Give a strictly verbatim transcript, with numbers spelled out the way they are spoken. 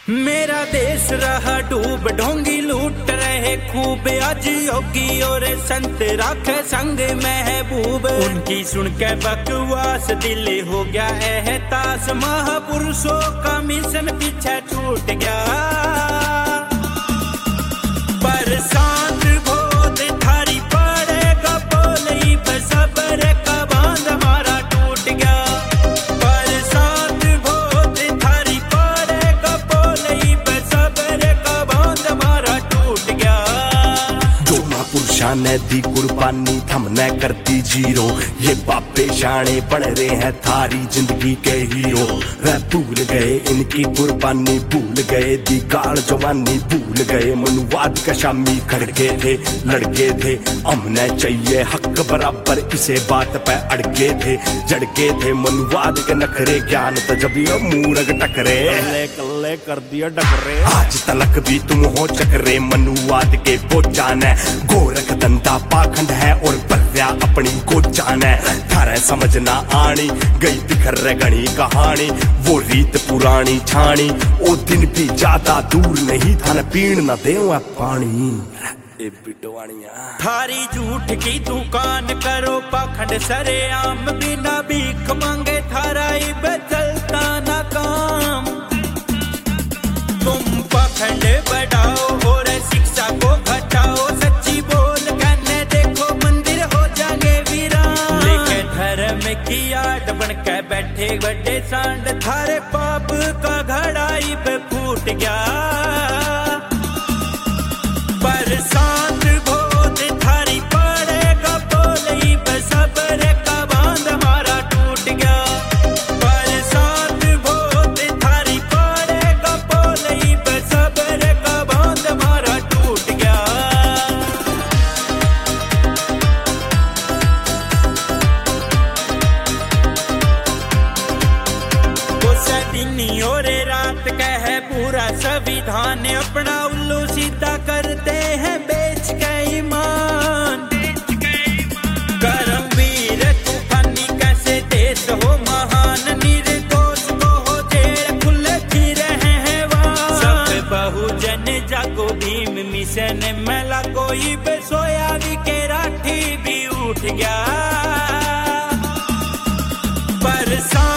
मेरा देश रहा डूब, ढोंगी लूट रहे खूब। आज योगी और संत राखे संग महबूब। उनकी सुन के बकवास दिल हो गया एहसास। महापुरुषों का मिशन पीछे टूट गया। बरसात बहुत थारी पड़ेगा, बोली सब्र का बांध हमारा टूट गया। बरसात बहुत थारी पड़ेगा, बोली सब्र का बांध हमारा टूट गया। जो महापुरुषा ने दी कुर्बानी हमने कर दी जीरो। ये बापे शाने बन रहे हैं थारी जिंदगी के हीरो। वह भूल गए इनकी कुर्बानी, भूल गए दी गाड़ जवानी, भूल गए मनुवाद का शामी खड़के थे लड़के थे। हमने चाहिए हक बराबर, इसे बात पे अड़के थे जड़के थे। मनुवाद के नखरे ज्ञान तो जब ये मूरग टकरे, कल्ले कल्ले कर दिया डकरे। आज तलक भी तुम हो चकरे, मनुवाद के बोचान है। गोरख धंधा पाखंड है और बर्या अपनी को जान है। थारे समझना आनी गई बिखर गणी कहानी, वो रीत पुरानी छानी। ओ दिन भी ज्यादा दूर नहीं था न पीण न दे पानी। ए बिटवानिया थारी झूठ की दुकान करो पाखंड सरे आम। बिना भीख मांगे थारा ही बदलता ना काम। तुम पाखंड बढ़ाओ और शिक्षा को घटाओ। सच्ची बोल कहने देखो मंदिर हो जाएंगे वीरान। लेके धर्म की आड़ बन के बैठे बड़े सांड। थारे पाप का घड़ाई पे फूट गया। बरसात बहुत थारी पड़ेगा, बोली सब्र का बांध हमारा टूट गया। बरसात बहुत थारी पड़ेगा, बोली सब्र का बांध हमारा टूट गया। दिन और रात का है पूरा संविधान। अपना उल्लू सीधा करते हैं बेच के ईमान। करमवीर तूफानी कैसे देश हो महान। निर्दोष को हो जेल खुले थी रहे हैं वहाँ। सब बहुजन जागो भीम मिशन में लगो। सोया के राठी भी उठ गया। बरसात